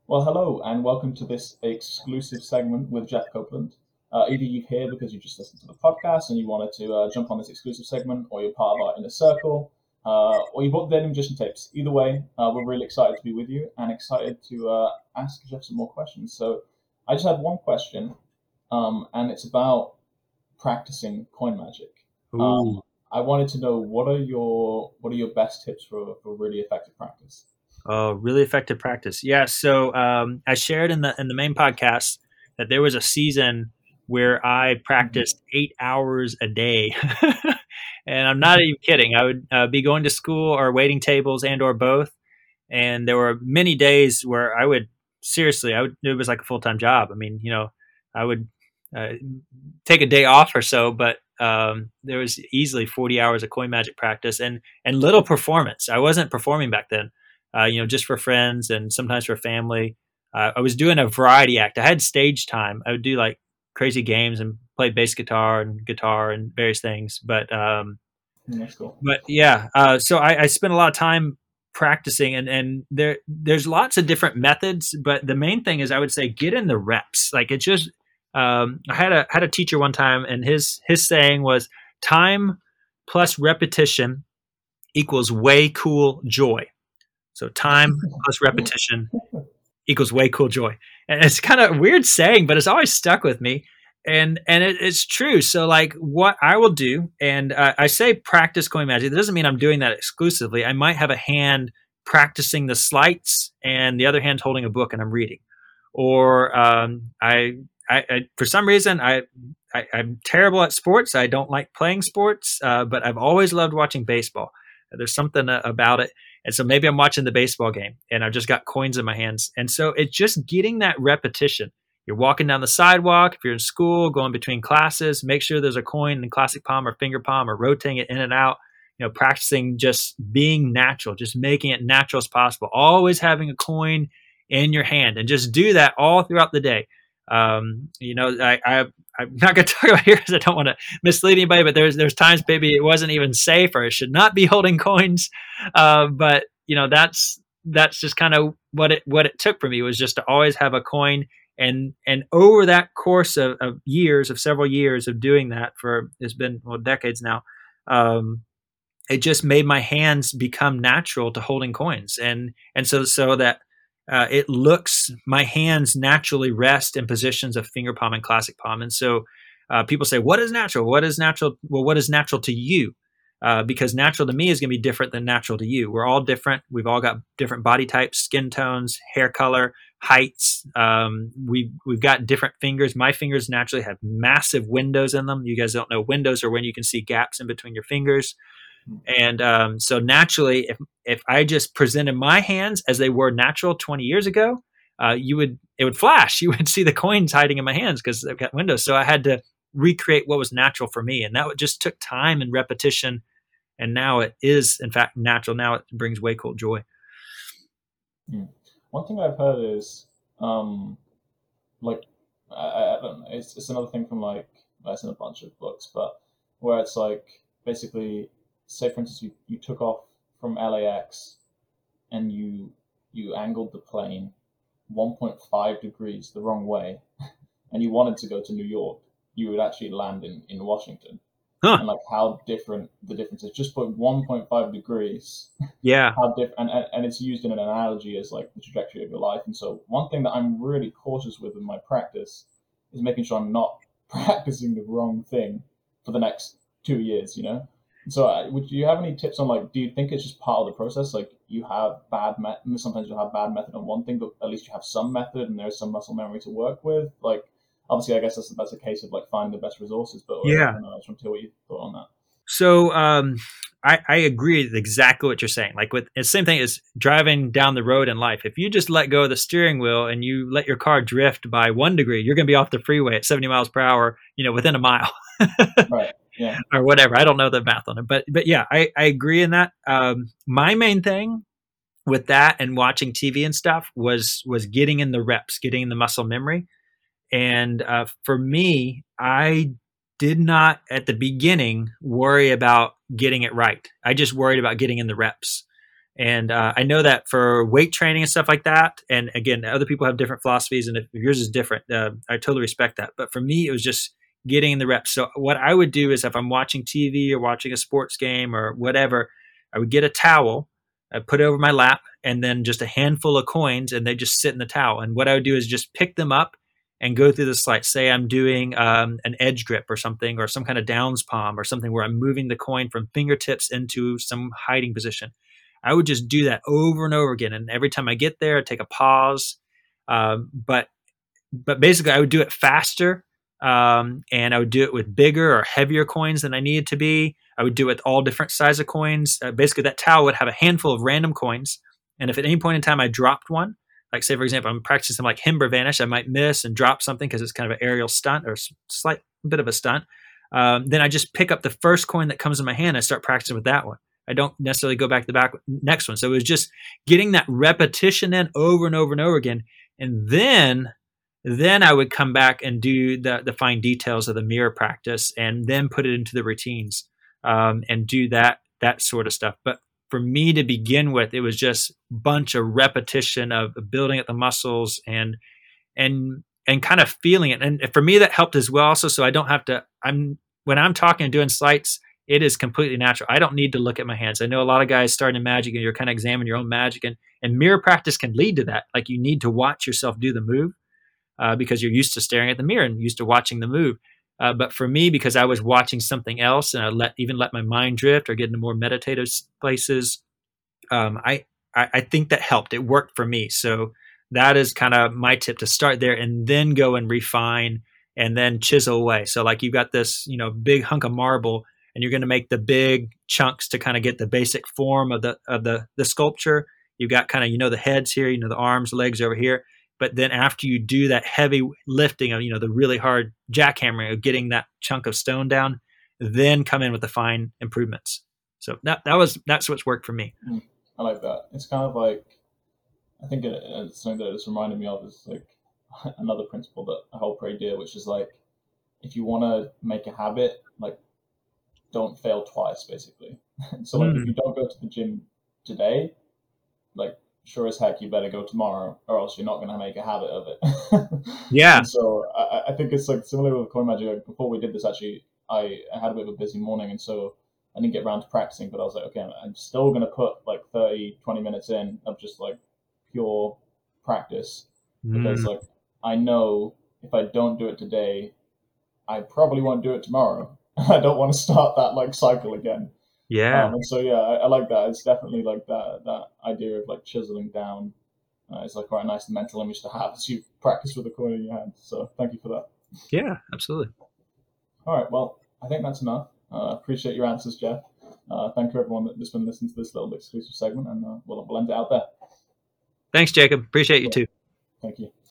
Well, hello, and welcome to this exclusive segment with Jeff Copeland. Either you're here because you just listened to the podcast and you wanted to jump on this exclusive segment, or you're part of our inner circle, or you bought the Dead Magician tapes. Either way, we're really excited to be with you and excited to ask Jeff some more questions. So, I just had one question, and it's about practicing coin magic. Um, Ooh, I wanted to know what are your best tips for really effective practice? oh, really effective practice. Yeah. So I shared in the main podcast that there was a season where I Mhm. practiced 8 hours a day, and I'm not even kidding. I would be going to school or waiting tables and or both, and there were many days where I would seriously, I would. It was like a full time job. I mean, I would uh, take a day off or so, but there was easily 40 hours of coin magic practice and little performance. I wasn't performing back then, just for friends and sometimes for family. I was doing a variety act. I had stage time. I would do like crazy games and play bass guitar and various things. That's cool. But yeah, so I spent a lot of time practicing, and there's lots of different methods, but the main thing is I would say get in the reps. Like it just I had a teacher one time, and his saying was time plus repetition equals way cool joy. So time plus repetition equals way cool joy. And it's kind of a weird saying, but it's always stuck with me. It's true. So like what I will do, and I say practice coin magic. That doesn't mean I'm doing that exclusively. I might have a hand practicing the sleights, and the other hand holding a book and I'm reading. Or I for some reason I'm terrible at sports. I don't like playing sports, but I've always loved watching baseball. There's something about it, and so maybe I'm watching the baseball game and I've just got coins in my hands. And so it's just getting that repetition. You're walking down the sidewalk, if you're in school, going between classes, make sure there's a coin in classic palm or finger palm or rotating it in and out, practicing just being natural, just making it natural as possible, always having a coin in your hand and just do that all throughout the day. I'm not going to talk about here because I don't want to mislead anybody, but there's times maybe it wasn't even safe or I should not be holding coins. But that's just kind of what it took for me was just to always have a coin. And over that course of years, of several years of doing that, for it's been decades now, um, it just made my hands become natural to holding coins, and so that it looks, my hands naturally rest in positions of finger palm and classic palm. And so people say, what is natural? What is natural? Well, what is natural to you? Because natural to me is going to be different than natural to you. We're all different. We've all got different body types, skin tones, hair color, heights. We've got different fingers. My fingers naturally have massive windows in them. You guys don't know, windows are when you can see gaps in between your fingers. And so naturally, if I just presented my hands as they were natural 20 years ago, it would flash. You would see the coins hiding in my hands because they've got windows. So I had to recreate what was natural for me, and that just took time and repetition. And now it is, in fact, natural. Now it brings way cool joy. Mm. One thing I've heard is um, like I don't know. It's another thing from like that's in a bunch of books, but where it's like basically, say for instance, you took off from LAX and you angled the plane 1.5 degrees the wrong way, and you wanted to go to New York, you would actually land in Washington, Huh. and like how different the difference is just by 1.5 degrees. Yeah. How different, and it's used in an analogy as like the trajectory of your life. And so one thing that I'm really cautious with in my practice is making sure I'm not practicing the wrong thing for the next 2 years, you know. And so would you have any tips on like, do you think it's just part of the process, like you have sometimes you have bad method on one thing, but at least you have some method and there's some muscle memory to work with, like obviously I guess that's a case of like finding the best resources, but I Yeah. don't know, I just want to hear what you thought on that. So I agree with exactly what you're saying. Like with it's the same thing as driving down the road in life. If you just let go of the steering wheel and you let your car drift by 1 degree, you're going to be off the freeway at 70 miles per hour, within a mile Right. Yeah. or whatever. I don't know the math on it, but yeah, I agree in that. My main thing with that and watching TV and stuff was getting in the reps, getting in the muscle memory. And for me, I did not at the beginning worry about getting it right. I just worried about getting in the reps. And I know that for weight training and stuff like that, and again, other people have different philosophies, and if yours is different, I totally respect that. But for me, it was just getting in the reps. So what I would do is if I'm watching TV or watching a sports game or whatever, I would get a towel, I put it over my lap, and then just a handful of coins, and they just sit in the towel. And what I would do is just pick them up and go through the slides. Say I'm doing an edge grip or something, or some kind of downs palm or something where I'm moving the coin from fingertips into some hiding position. I would just do that over and over again. And every time I get there, I take a pause. But basically, I would do it faster, and I would do it with bigger or heavier coins than I needed to be. I would do it with all different size of coins. Basically, that towel would have a handful of random coins. And if at any point in time I dropped one, like say, for example, I'm practicing some like Himber Vanish, I might miss and drop something because it's kind of an aerial stunt or slight bit of a stunt. Then I just pick up the first coin that comes in my hand and start practicing with that one. I don't necessarily go back to the next one. So it was just getting that repetition in over and over and over again. And then I would come back and do the fine details of the mirror practice and then put it into the routines, and do that sort of stuff. But for me to begin with, it was just a bunch of repetition of building up the muscles and kind of feeling it. And for me, that helped as well also. So I don't have to, when I'm talking and doing sleights, it is completely natural. I don't need to look at my hands. I know a lot of guys starting in magic and you're kind of examining your own magic, and mirror practice can lead to that. Like you need to watch yourself do the move, because you're used to staring at the mirror and used to watching the move. But for me, because I was watching something else and I let my mind drift or get into more meditative places, I think that helped. It worked for me. So that is kind of my tip, to start there and then go and refine and then chisel away. So like you've got this, big hunk of marble, and you're going to make the big chunks to kind of get the basic form of the sculpture. You've got kind of, the heads here, the arms, legs over here. But then after you do that heavy lifting of, the really hard jackhammering of getting that chunk of stone down, then come in with the fine improvements. So that's what's worked for me. I like that. It's kind of like, I think it's something that it's reminded me of is like another principle that I hold pretty dear, which is like, if you want to make a habit, like don't fail twice, basically. So like if you don't go to the gym today, like sure as heck you better go tomorrow, or else you're not going to make a habit of it. Yeah. And so I think it's like similar with coin magic. Like before we did this, actually, I had a bit of a busy morning, and so I didn't get around to practicing. But I was like, okay, I'm still going to put like 30, 20 minutes in of just like pure practice, because like I know if I don't do it today, I probably won't do it tomorrow. I don't want to start that like cycle again. Yeah. And so yeah, I like that. It's definitely like that idea of like chiseling down. It's like quite a nice mental image to have as you practice with a coin in your hand. So thank you for that. Yeah, absolutely. All right, well, I think that's enough. Appreciate your answers, Jeff. Thank you everyone that's been listening to this little exclusive segment, and we'll end it out there. Thanks, Jacob. Appreciate you too. Thank you.